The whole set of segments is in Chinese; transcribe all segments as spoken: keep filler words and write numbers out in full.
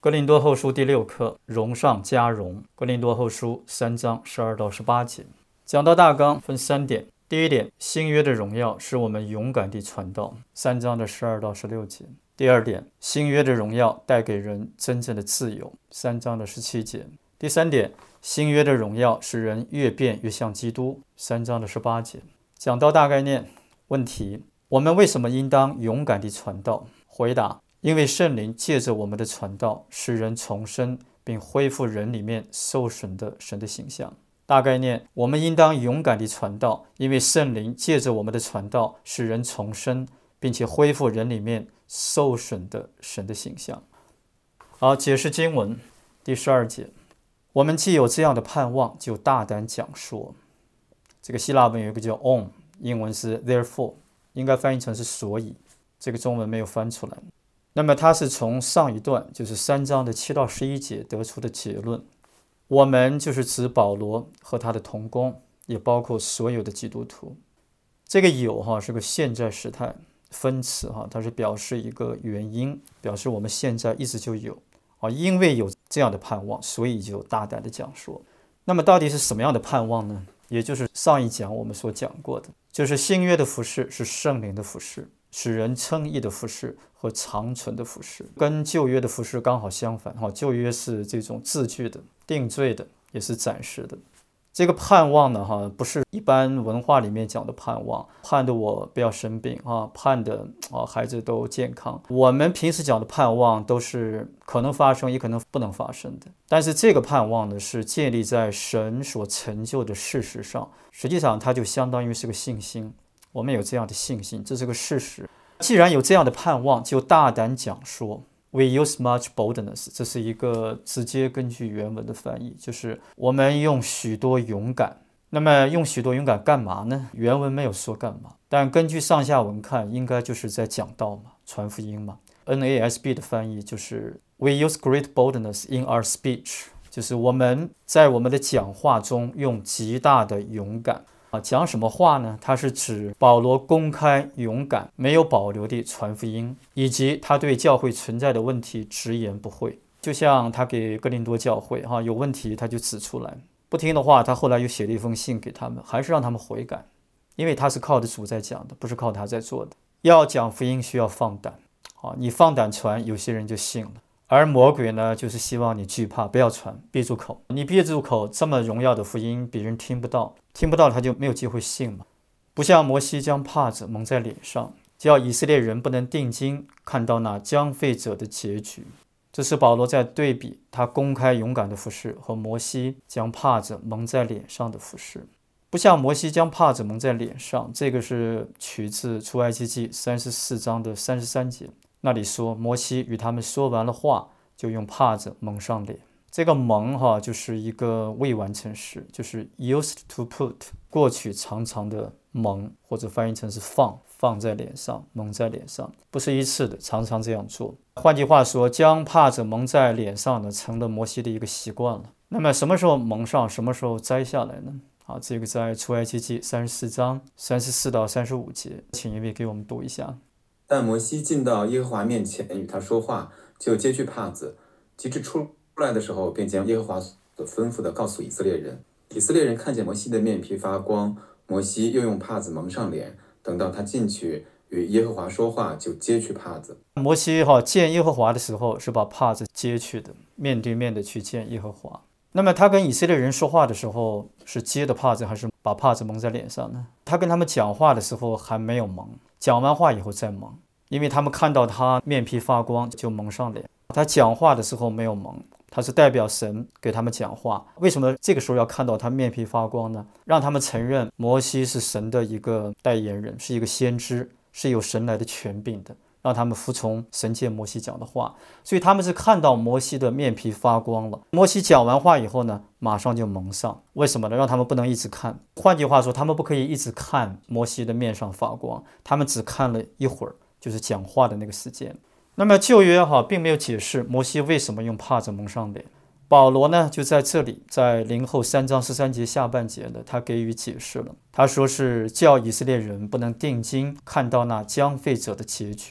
哥林多后书第六课，荣上加荣。哥林多后书三章十二到十八节。讲到大纲分三点。第一点，新约的荣耀使我们勇敢地传道，三章的十二到十六节。第二点，新约的荣耀带给人真正的自由，三章的十七节。第三点，新约的荣耀使人越变越像基督，三章的十八节。讲到大概念。问题：我们为什么应当勇敢地传道？回答：因为圣灵借着我们的传道，使人重生，并恢复人里面受损的神的形象。大概念：我们应当勇敢地传道，因为圣灵借着我们的传道，使人重生，并且恢复人里面受损的神的形象。好，解释经文第十二节。我们既有这样的盼望，就大胆讲说。这个希腊文有一个叫 on， 英文是 therefore， 应该翻译成是所以，这个中文没有翻出来。那么它是从上一段，就是三章的七到十一节得出的结论。我们就是指保罗和他的同工，也包括所有的基督徒。这个有哈是个现在时态分词哈，它是表示一个原因，表示我们现在一直就有啊，因为有这样的盼望，所以就大胆的讲说。那么到底是什么样的盼望呢？也就是上一讲我们所讲过的，就是新约的服事是圣灵的服事，使人称义的服事和长存的服事，跟旧约的服事刚好相反。旧约是这种字句的、定罪的，也是暂时的。这个盼望呢，哈，不是一般文化里面讲的盼望，盼的我不要生病啊，盼的啊孩子都健康。我们平时讲的盼望都是可能发生，也可能不能发生的。但是这个盼望呢，是建立在神所成就的事实上，实际上它就相当于是个信心。我们有这样的信心，这是个事实。既然有这样的盼望，就大胆讲说。We use much boldness， 这是一个直接根据原文的翻译，就是我们用许多勇敢。那么用许多勇敢干嘛呢？原文没有说干嘛，但根据上下文看，应该就是在讲道嘛，传福音嘛。N A S B 的翻译就是 We use great boldness in our speech， 就是我们在我们的讲话中用极大的勇敢。啊，讲什么话呢？它是指保罗公开、勇敢、没有保留地传福音，以及他对教会存在的问题直言不讳。就像他给哥林多教会哈有问题，他就指出来，不听的话，他后来又写了一封信给他们，还是让他们悔改，因为他是靠着主在讲的，不是靠他在做的。要讲福音需要放胆，啊，你放胆传，有些人就信了。而魔鬼呢，就是希望你惧怕，不要传，闭住口。你闭住口，这么荣耀的福音，别人听不到，听不到他就没有机会信嘛。不像摩西将帕子蒙在脸上，叫以色列人不能定睛看到那将废者的结局。这是保罗在对比他公开勇敢的服事和摩西将帕子蒙在脸上的服事。不像摩西将帕子蒙在脸上，这个是取自出埃及记三十四章的三十三节。那里说，摩西与他们说完了话，就用帕子蒙上脸。这个蒙哈就是一个未完成时，就是 used to put， 过去常常的蒙，或者翻译成是放，放在脸上，蒙在脸上，不是一次的，常常这样做。换句话说，将帕子蒙在脸上呢，成了摩西的一个习惯了。那么什么时候蒙上，什么时候摘下来呢？啊，这个在出埃及记三十四章三十四到三十五节，请一位给我们读一下。 但摩西进到耶和华面前与他说话，就揭去帕子，及至出来的时候，便将耶和华所吩咐的告诉以色列人。以色列人看见摩西的面皮发光，摩西又用帕子蒙上脸，等到他进去与耶和华说话，就揭去帕子。 摩西哈见耶和华的时候是把帕子揭去的，面对面的去见耶和华。那么他跟以色列人说话的时候是揭的帕子，还是把帕子蒙在脸上呢？他跟他们讲话的时候还没有蒙，讲完话以后再蒙，因为他们看到他面皮发光就蒙上脸。他讲话的时候没有蒙，他是代表神给他们讲话。为什么这个时候要看到他面皮发光呢？让他们承认摩西是神的一个代言人，是一个先知，是有神来的权柄的，让他们服从神借摩西讲的话。所以他们是看到摩西的面皮发光了。摩西讲完话以后呢，马上就蒙上。为什么呢？让他们不能一直看。换句话说，他们不可以一直看摩西的面上发光，他们只看了一会儿，就是讲话的那个时间。那么旧约哈并没有解释摩西为什么用帕子蒙上脸。保罗呢就在这里，在林后三章十三节下半节呢，他给予解释了。他说是叫以色列人不能定睛看到那将废者的结局。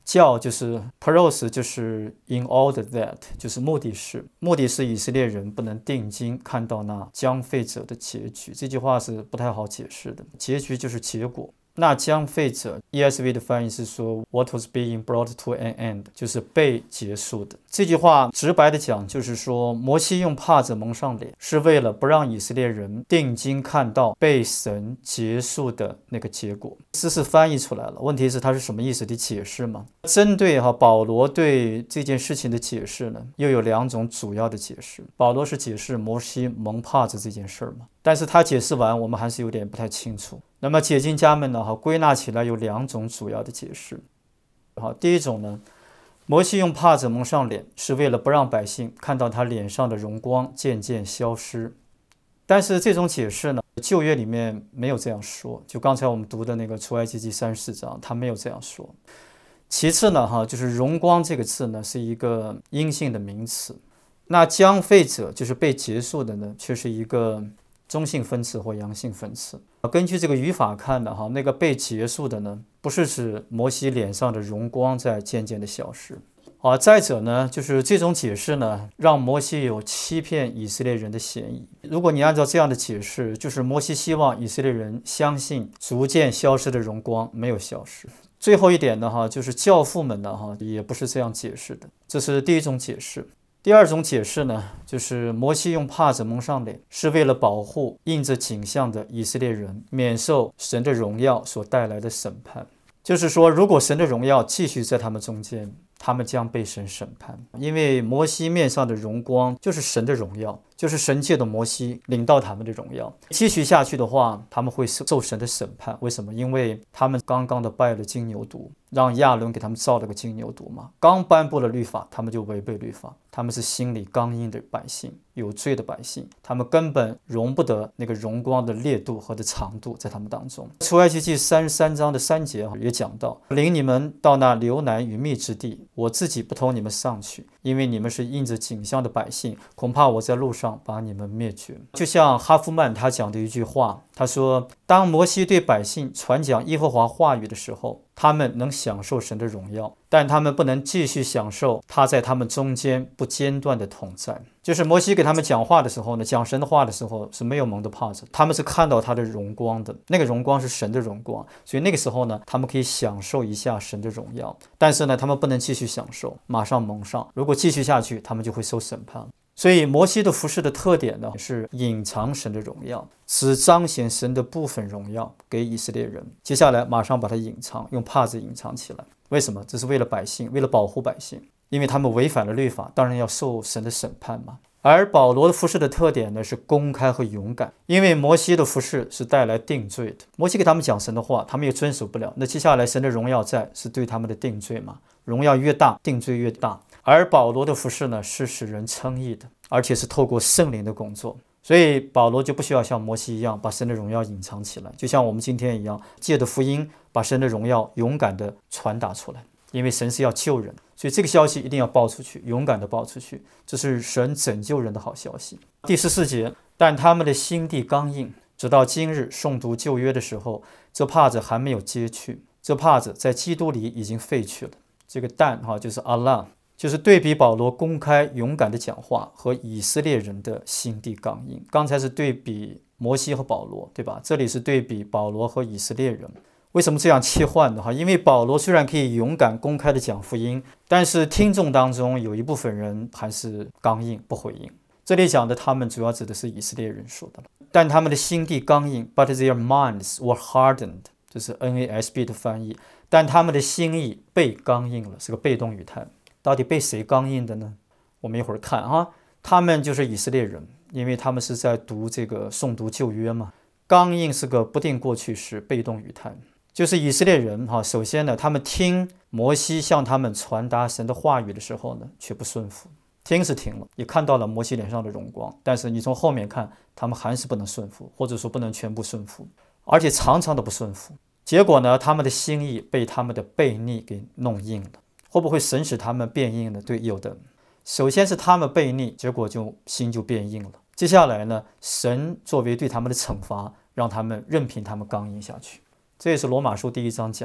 教就是 pros 就是 in order that 就是目的是目的是以色列人不能定睛看到那将废者的结局。这句话是不太好解释的，结局就是结果。那将废者 E S V 的翻译是说 What was being brought to an end 就是被结束的。这句话直白的讲就是说，摩西用帕子蒙上脸是为了不让以色列人定睛看到被神结束的那个结果。这是翻译出来了，问题是它是什么意思的解释嘛？针对哈保罗对这件事情的解释呢，又有两种主要的解释。保罗是解释摩西蒙帕子这件事嘛，但是他解释完我们还是有点不太清楚。那么解经家们呢，哈归纳起来有两种主要的解释。好，第一种呢，摩西用帕子蒙上脸是为了不让百姓看到他脸上的荣光渐渐消失。但是这种解释呢，旧约里面没有这样说，就刚才我们读的那个出埃及记三十四章，他没有这样说。其次呢，哈就是荣光这个字呢是一个阴性的名词，那将废者就是被结束的呢，却是一个中性分词或阳性分词。根据这个语法看的哈，那个被结束的呢，不是指摩西脸上的荣光在渐渐的消失。啊，再者呢，就是这种解释呢，让摩西有欺骗以色列人的嫌疑。如果你按照这样的解释，就是摩西希望以色列人相信逐渐消失的荣光没有消失。最后一点呢，哈，就是教父们呢，哈，也不是这样解释的。这是第一种解释。第二种解释呢，就是摩西用帕子蒙上脸，是为了保护印着景象的以色列人免受神的荣耀所带来的审判。就是说，如果神的荣耀继续在他们中间，他们将被神审判。因为摩西面上的荣光就是神的荣耀，就是神借的摩西领到他们的荣耀。继续下去的话，他们会受神的审判。为什么？因为他们刚刚的拜了金牛犊，让亚伦给他们造了个金牛犊嘛。刚颁布了律法，他们就违背律法。他们是心里刚硬的百姓，有罪的百姓，他们根本容不得那个荣光的烈度和的长度在他们当中。出埃及记三十三章的三节也讲到，领你们到那流奶与蜜之地，我自己不同你们上去，因为你们是印着景象的百姓，恐怕我在路上把你们灭绝。就像哈夫曼他讲的一句话，他说，当摩西对百姓传讲耶和华话语的时候，他们能享受神的荣耀，但他们不能继续享受他在他们中间不间断的同在。就是摩西给他们讲话的时候呢，讲神的话的时候是没有蒙的帕子，他们是看到他的荣光的，那个荣光是神的荣光，所以那个时候呢，他们可以享受一下神的荣耀。但是呢，他们不能继续享受，马上蒙上，如果继续下去，他们就会受审判。所以摩西的服事的特点呢，是隐藏神的荣耀，只彰显神的部分荣耀给以色列人。接下来马上把它隐藏，用帕子隐藏起来。为什么？这是为了百姓，为了保护百姓，因为他们违反了律法，当然要受神的审判嘛。而保罗的服事的特点呢，是公开和勇敢，因为摩西的服事是带来定罪的。摩西给他们讲神的话，他们也遵守不了，那接下来神的荣耀在，是对他们的定罪嘛？荣耀越大，定罪越大。而保罗的服事呢，是使人称义的，而且是透过圣灵的工作。所以保罗就不需要像摩西一样把神的荣耀隐藏起来，就像我们今天一样，借着福音把神的荣耀勇敢地传达出来。因为神是要救人，所以这个消息一定要报出去，勇敢地报出去，这是神拯救人的好消息。第十四节，但他们的心地刚硬，直到今日诵读旧约的时候，这帕子还没有揭去，这帕子在基督里已经废去了。这个但哈就是阿拉，就是对比保罗公开勇敢的讲话和以色列人的心地刚硬。刚才是对比摩西和保罗，对吧？这里是对比保罗和以色列人。为什么这样切换的哈？因为保罗虽然可以勇敢公开的讲福音，但是听众当中有一部分人还是刚硬不回应。这里讲的他们主要指的是以色列人说的，但他们的心地刚硬 ，but their minds were hardened， 这是 N A S B 的翻译。但他们的心意被刚硬了，是个被动语态。到底被谁刚硬的呢？我们一会儿看哈。他们就是以色列人，因为他们是在读这个诵读旧约嘛。刚硬是个不定过去时，被动语态。就是以色列人哈，首先呢，他们听摩西向他们传达神的话语的时候呢，却不顺服。听是听了，也看到了摩西脸上的荣光，但是你从后面看，他们还是不能顺服，或者说不能全部顺服，而且常常的不顺服。结果呢，他们的心意被他们的悖逆给弄硬了。会不会神使他们变硬呢？对，有的。首先是他们悖逆，结果就心就变硬了。接下来呢，神作为对他们的惩罚，让他们任凭他们刚硬下去。这也是罗马书第一章讲的，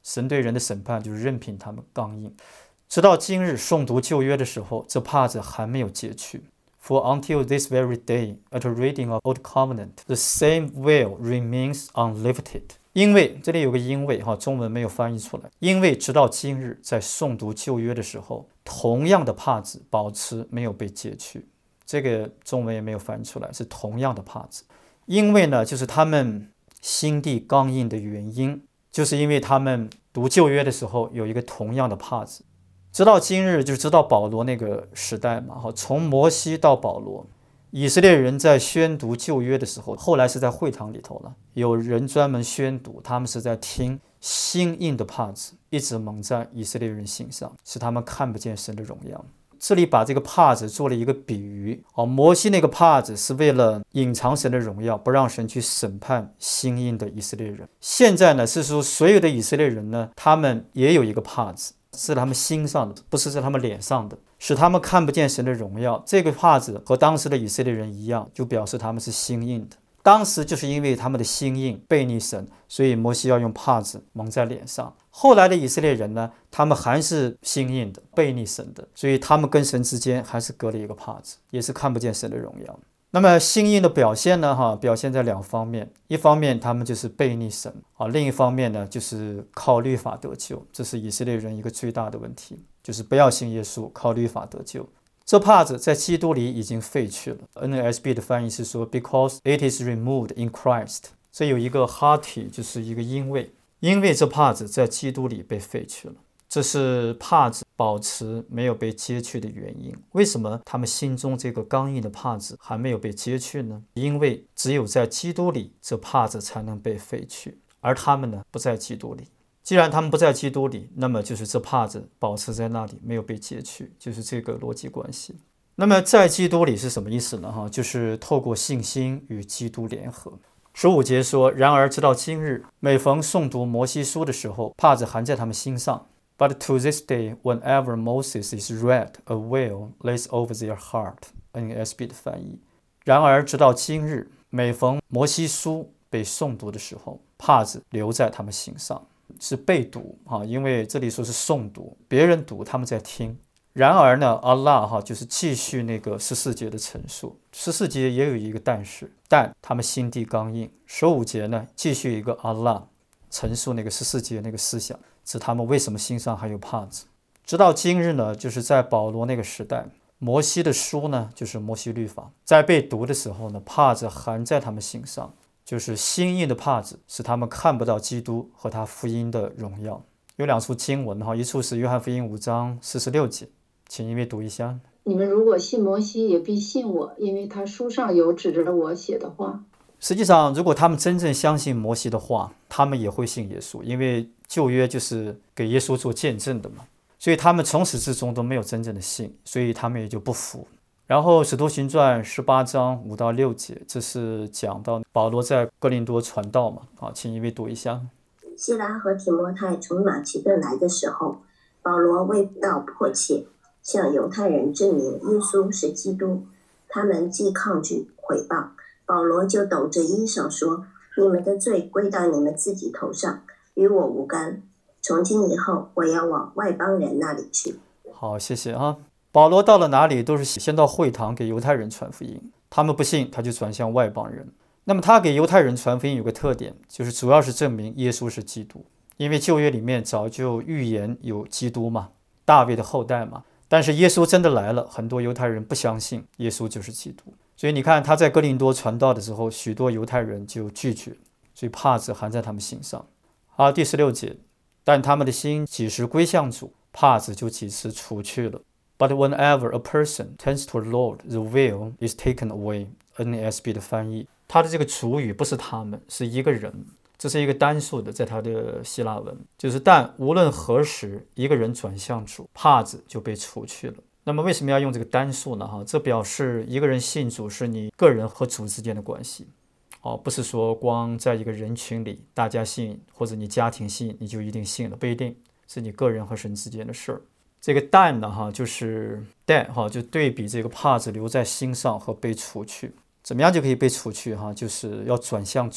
神对人的审判就是任凭他们刚硬。直到今日诵读旧约的时候，这帕子还没有揭去。For until this very day, at the reading of Old Covenant, the same veil remains unlifted. 因为这里有个因为哈，中文没有翻译出来。因为直到今日，在诵读旧约的时候，同样的帕子保持没有被揭去。这个中文也没有翻译出来，是同样的帕子。因为呢，就是他们心地刚硬的原因，就是因为他们读旧约的时候有一个同样的帕子。直到今日，就直到保罗那个时代嘛，从摩西到保罗，以色列人在宣读旧约的时候，后来是在会堂里头了，有人专门宣读，他们是在听心硬的帕子一直蒙在以色列人心上，使他们看不见神的荣耀。这里把这个帕子做了一个比喻，哦，摩西那个帕子是为了隐藏神的荣耀，不让神去审判心硬的以色列人。现在呢，是说所有的以色列人呢，他们也有一个帕子，是他们心上的，不是在他们脸上的，使他们看不见神的荣耀。这个帕子和当时的以色列人一样，就表示他们是心硬的。当时就是因为他们的心硬背逆神，所以摩西要用帕子蒙在脸上。后来的以色列人呢，他们还是心硬的，背逆神的，所以他们跟神之间还是隔了一个帕子，也是看不见神的荣耀。那么心硬的表现呢，哈，表现在两方面，一方面他们就是背逆神啊，另一方面呢就是靠律法得救，这是以色列人一个最大的问题，就是不要信耶稣，靠律法得救。这帕子在基督里已经废去了。 N A S B 的翻译是说 because it is removed in Christ， 这有一个哈体，就是一个因为，因为这帕子在基督里被废去了。这是帕子保持没有被揭去的原因。为什么他们心中这个刚硬的帕子还没有被揭去呢？因为只有在基督里，这帕子才能被废去，而他们呢，不在基督里。既然他们不在基督里，那么就是这帕子保持在那里，没有被揭去，就是这个逻辑关系。那么在基督里是什么意思呢？哈，就是透过信心与基督联合。十五节说，然而直到今日，每逢诵读摩西书的时候，帕子还在他们心上。But to this day, whenever Moses is read, a veil lays over their heart. N A S B 的翻译。然而直到今日，每逢摩西书被诵读的时候，帕子留在他们心上。是被读啊，因为这里说是诵读，别人读，他们在听。然而呢，阿拉哈就是继续那个十四节的陈述，十四节也有一个但是，但他们心地刚硬。十五节呢，继续一个阿拉陈述那个十四节那个思想，指他们为什么心上还有帕子。直到今日呢，就是在保罗那个时代，摩西的书呢，就是摩西律法，在被读的时候呢，帕子还在他们心上。就是心硬的帕子，使他们看不到基督和他福音的荣耀。有两处经文哈，一处是约翰福音五章四十六节，请一位读一下。 你们如果信摩西，也必信我，因为他书上有指着我写的话。 实际上，如果他们真正相信摩西的话，他们也会信耶稣，因为旧约就是给耶稣做见证的嘛。所以他们从始至终都没有真正的信，所以他们也就不服。然后使徒行传十八章五到六节，这是讲到保罗在哥林多传道嘛。好，请一位读一下。 西拉和提摩太从马其顿来的时候，保罗为道迫切，向犹太人证明耶稣是基督。他们既抗拒毁谤，保罗就抖着衣裳说：你们的罪归到你们自己头上，与我无干。从今以后，我要往外邦人那里去。 好，谢谢啊。保罗到了哪里都是先到会堂给犹太人传福音，他们不信他就转向外邦人。那么他给犹太人传福音有个特点，就是主要是证明耶稣是基督，因为旧约里面早就预言有基督嘛，大卫的后代嘛。但是耶稣真的来了，很多犹太人不相信耶稣就是基督，所以你看他在哥林多传道的时候，许多犹太人就拒绝，所以帕子还在他们心上。好，第十六节，但他们的心几时归向主，帕子就几时除去了。But whenever a person turns to the Lord, the veil is taken away. N A S B 的翻译，他的这个主语不是他们，是一个人，这是一个单数的，在他的希腊文，就是但无论何时一个人转向主，帕子就被除去了。那么为什么要用这个单数呢？哈，这表示一个人信主是你个人和主之间的关系，哦，不是说光在一个人群里大家信，或者你家庭信你就一定信了，不一定，是你个人和神之间的事儿。这个但呢，哈，就是但哈，就对比这个帕子留在心上和被除去，怎么样就可以被除去哈？就是要转向主，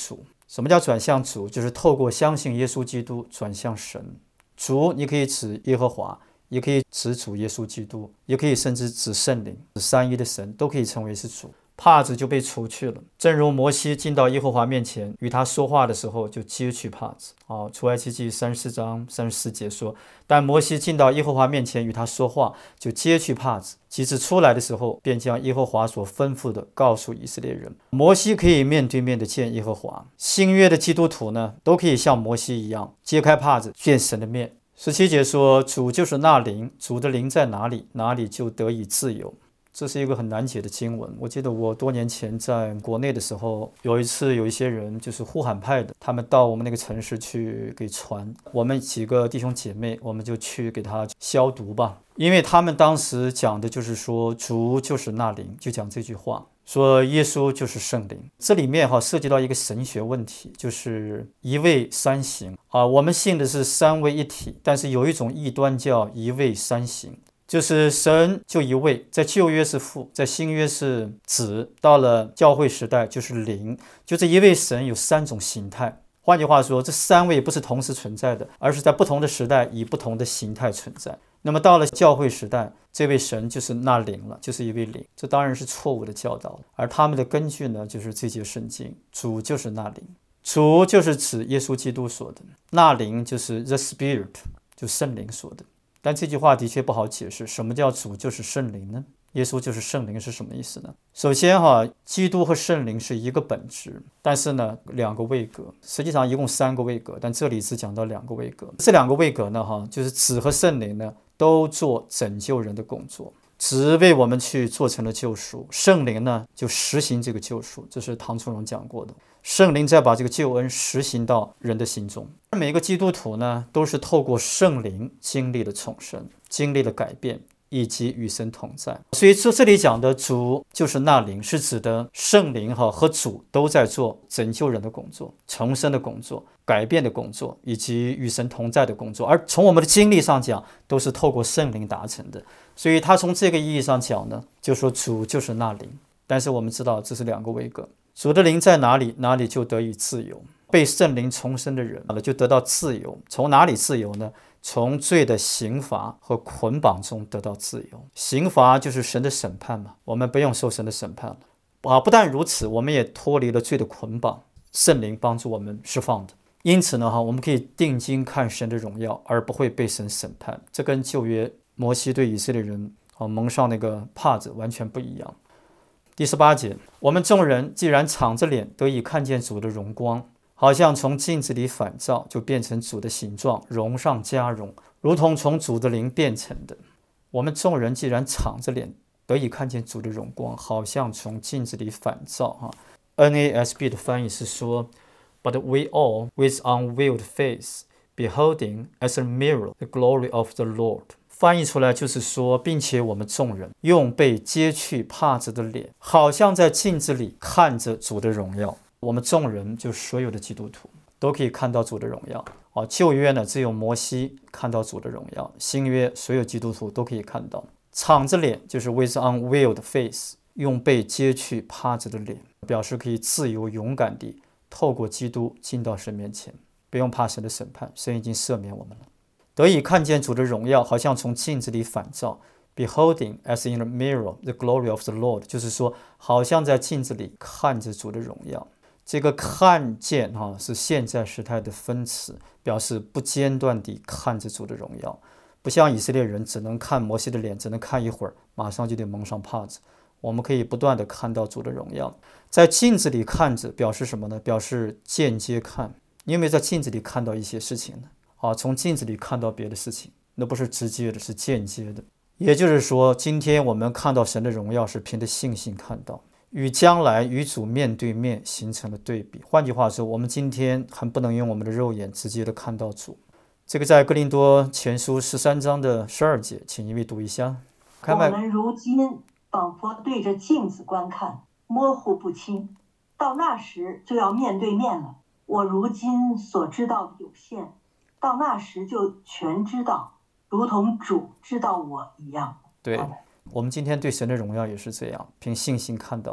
什么叫转向主？就是透过相信耶稣基督转向神。主你可以指耶和华，也可以指主耶稣基督，也可以甚至指圣灵，指三一的神都可以称为是主。帕子就被除去了，正如摩西进到耶和华面前与他说话的时候就揭去帕子。哦，出埃及记三十四章三十四节说，但摩西进到耶和华面前与他说话就揭去帕子，及至出来的时候便将耶和华所吩咐的告诉以色列人。摩西可以面对面的见耶和华，新约的基督徒呢都可以像摩西一样揭开帕子见神的面。十七节说，主就是那灵，主的灵在哪里，哪里就得以自由。这是一个很难解的经文。我记得我多年前在国内的时候，有一次有一些人就是呼喊派的，他们到我们那个城市去给传，我们几个弟兄姐妹，我们就去给他消毒吧。因为他们当时讲的就是说，主就是那灵，就讲这句话，说耶稣就是圣灵。这里面哈涉及到一个神学问题，就是一位三形啊。我们信的是三位一体，但是有一种异端叫一位三形。就是神就一位，在旧约是父，在新约是子，到了教会时代就是灵，就这一位神有三种形态。换句话说，这三位不是同时存在的，而是在不同的时代以不同的形态存在。那么到了教会时代，这位神就是那灵了，就是一位灵。这当然是错误的教导，而他们的根据呢，就是这节圣经，主就是那灵，主就是指耶稣基督说的，那灵就是 the spirit， 就圣灵说的。但这句话的确不好解释，什么叫主就是圣灵呢？耶稣就是圣灵是什么意思呢？首先哈，基督和圣灵是一个本质，但是呢两个位格，实际上一共三个位格，但这里只讲到两个位格。这两个位格呢哈，就是子和圣灵呢都做拯救人的工作，子为我们去做成了救赎，圣灵呢就实行这个救赎，这是唐崇荣讲过的。圣灵再把这个救恩实行到人的心中。每个基督徒呢都是透过圣灵经历了重生，经历了改变，以及与神同在。所以说这里讲的主就是那灵，是指的圣灵和主都在做拯救人的工作，重生的工作，改变的工作，以及与神同在的工作。而从我们的经历上讲，都是透过圣灵达成的。所以他从这个意义上讲呢，就说主就是那灵。但是我们知道这是两个位格，主的灵在哪里，哪里就得以自由。被圣灵重生的人就得到自由。从哪里自由呢？从罪的刑罚和捆绑中得到自由。刑罚就是神的审判嘛，我们不用受神的审判了啊！不但如此，我们也脱离了罪的捆绑，圣灵帮助我们释放的。因此呢，我们可以定睛看神的荣耀，而不会被神审判。这跟旧约摩西对以色列人蒙上那个帕子完全不一样。第十八节，我们众人既然敞着脸得以看见主的荣光，好像从镜子里反照，就变成主的形状，荣上加荣，如同从主的灵变成的。我们众人既然敞着脸得以看见主的荣光，好像从镜子里反照。N A S B 的翻译是说 But we all with unveiled face beholding as a mirror the glory of the Lord。 翻译出来就是说，并且我们众人用被揭去帕子的脸，好像在镜子里看着主的荣耀。我们众人就所有的基督徒都可以看到主的荣耀。哦，旧约呢只有摩西看到主的荣耀，新约所有基督徒都可以看到。敞着脸就是 with unveiled face， 用被揭去帕子的脸，表示可以自由勇敢地透过基督进到神面前，不用怕神的审判，神已经赦免我们了。得以看见主的荣耀，好像从镜子里反照。Beholding as in a mirror the glory of the Lord， 就是说好像在镜子里看着主的荣耀。这个看见哈是现在时态的分词，表示不间断地看着主的荣耀，不像以色列人只能看摩西的脸，只能看一会儿，马上就得蒙上帕子。我们可以不断地看到主的荣耀。在镜子里看着表示什么呢？表示间接看。你有没有在镜子里看到一些事情呢？啊，从镜子里看到别的事情，那不是直接的，是间接的。也就是说，今天我们看到神的荣耀是凭着信心看到，与将来与主面对面形成了对比。换句话说，我们今天还不能用我们的肉眼直接的看到主。这个在哥林多前书十三章的十二节，请一位读一下。 我们如今仿佛对着镜子观看，模糊不清，到那时就要面对面了。我如今所知道的有限，到那时就全知道，如同主知道我一样。 对，我们今天对神的荣耀也是这样，凭信心看到的。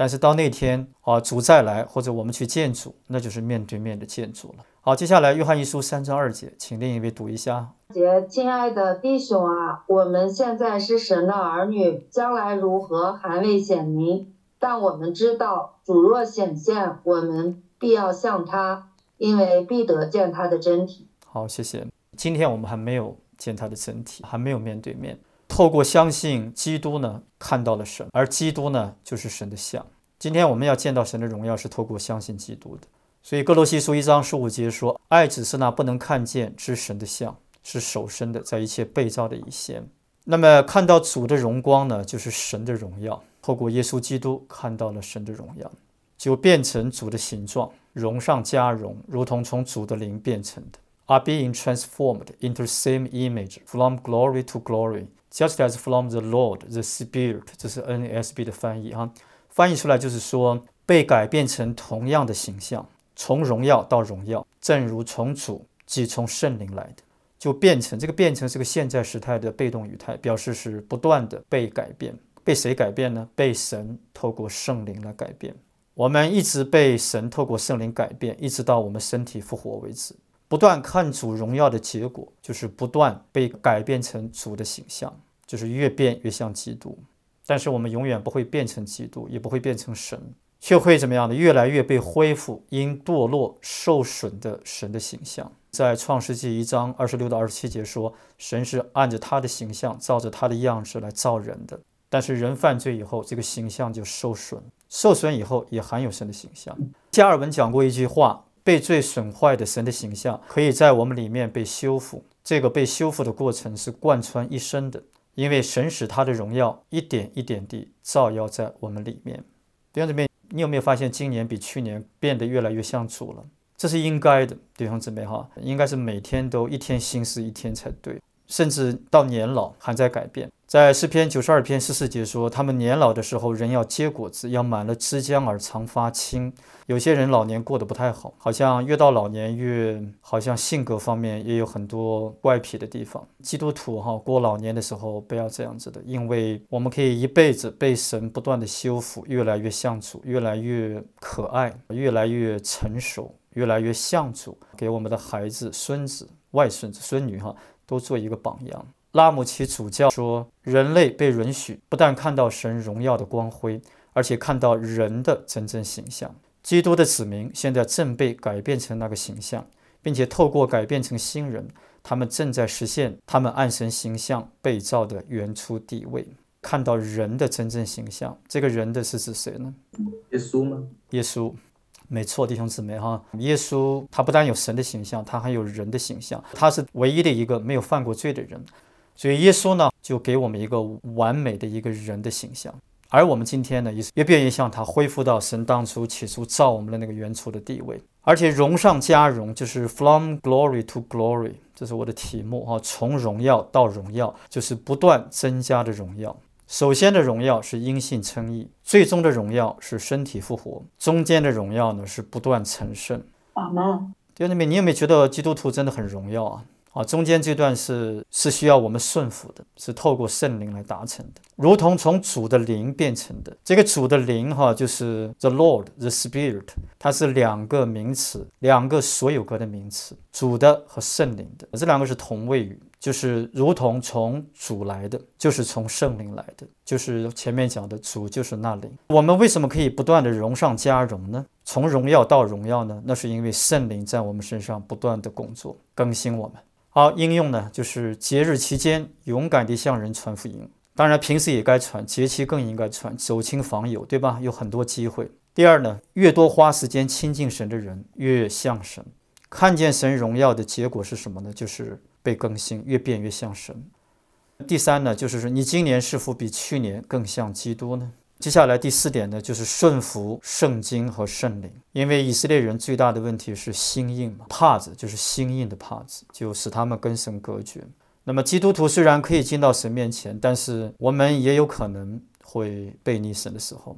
但是到那天啊，主再来或者我们去见主，那就是面对面的见主了。好，接下来约翰一书三章二节，请另一位读一下。 亲爱的弟兄啊，我们现在是神的儿女，将来如何还未显明，但我们知道主若显现，我们必要像他，因为必得见他的真体。 好，谢谢。今天我们还没有见他的真体，还没有面对面。透过相信基督呢，看到了神，而基督呢，就是神的像。今天我们要见到神的荣耀，是透过相信基督的。所以哥罗西书一章十五节说，爱只是那不能看见之神的像，是首生的，在一切被造的以先。那么看到主的荣光呢，就是神的荣耀。透过耶稣基督看到了神的荣耀，就变成主的形状，荣上加荣，如同从主的灵变成的。Are being transformed into the same image from glory to glory, just as from the Lord, the Spirit. 这是 N A S B 的翻译哈，翻译出来就是说，被改变成同样的形象，从荣耀到荣耀，正如从主即从圣灵来的。就变成，这个变成是个现在时态的被动语态，表示是不断的被改变。被谁改变呢？被神透过圣灵来改变。我们一直被神透过圣灵改变，一直到我们身体复活为止。不断看主荣耀的结果，就是不断被改变成主的形象，就是越变越像基督。但是我们永远不会变成基督，也不会变成神，却会怎么样的？越来越被恢复因堕落受损的神的形象。在创世纪一章二十六到二十七节说，神是按着他的形象，照着他的样式来造人的。但是人犯罪以后，这个形象就受损，受损以后也含有神的形象。加尔文讲过一句话，被罪损坏的神的形象可以在我们里面被修复，这个被修复的过程是贯穿一生的，因为神使他的荣耀一点一点地照耀在我们里面。弟兄姊妹，你有没有发现今年比去年变得越来越像主了？这是应该的，弟兄姊妹哈，应该是每天都一天新事一天才对，甚至到年老还在改变。在诗篇九十二篇十四节说，他们年老的时候，人要结果子，要满了枝浆而常发青。有些人老年过得不太好，好像越到老年越好像性格方面也有很多怪癖的地方。基督徒哈，过老年的时候不要这样子的，因为我们可以一辈子被神不断的修复，越来越像主，越来越可爱，越来越成熟，越来越像主，给我们的孩子、孙子、外孙子、孙女哈，都做一个榜样。拉姆齐主教说，人类被允许不但看到神荣耀的光辉，而且看到人的真正形象。基督的子民现在正被改变成那个形象，并且透过改变成新人，他们正在实现他们按神形象被造的原初地位。看到人的真正形象，这个人的是指谁呢？ 耶稣吗？ 耶稣。没错，弟兄姊妹哈，耶稣他不但有神的形象，他还有人的形象，他是唯一的一个没有犯过罪的人，所以耶稣呢就给我们一个完美的一个人的形象。而我们今天呢，也越变越像他，恢复到神当初起初造我们的那个原初的地位，而且荣上加荣，就是 from glory to glory， 这是我的题目哈，从荣耀到荣耀，就是不断增加的荣耀。首先的荣耀是因信称义，最终的荣耀是身体复活，中间的荣耀呢是不断成圣。 阿们。 弟兄姊妹，你有没有觉得基督徒真的很荣耀啊？啊，中间这段是是需要我们顺服的，是透过圣灵来达成的，如同从主的灵变成的。这个主的灵哈，就是 the Lord, the Spirit， 它是两个名词，两个所有格的名词，主的和圣灵的，这两个是同位语，就是如同从主来的，就是从圣灵来的，就是前面讲的主就是那灵。我们为什么可以不断的荣上加荣呢？从荣耀到荣耀呢？那是因为圣灵在我们身上不断的工作，更新我们。好，应用呢，就是节日期间勇敢地向人传福音，当然平时也该传，节期更应该传，走亲访友，对吧？有很多机会。第二呢，越多花时间亲近神的人，越像神。看见神荣耀的结果是什么呢？就是被更新，越变越像神。第三呢，就是说你今年是否比去年更像基督呢？接下来第四点呢，就是顺服圣经和圣灵。因为以色列人最大的问题是心硬嘛，帕子就是心硬的帕子，就使他们跟神隔绝。那么基督徒虽然可以进到神面前，但是我们也有可能会背逆神的时候。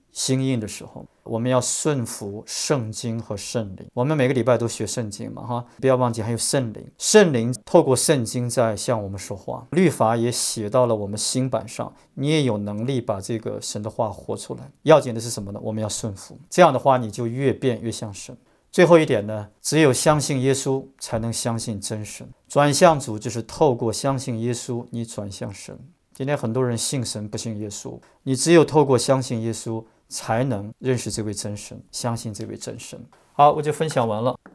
心硬的时候，我们要顺服圣经和圣灵。我们每个礼拜都学圣经嘛，哈，不要忘记还有圣灵。圣灵透过圣经在向我们说话，律法也写到了我们心板上，你也有能力把这个神的话活出来。要紧的是什么呢？我们要顺服，这样的话你就越变越像神。最后一点呢，只有相信耶稣才能相信真神。转向主就是透过相信耶稣，你转向神。今天很多人信神不信耶稣，你只有透过相信耶稣才能认识这位真神，相信这位真神。好，我就分享完了。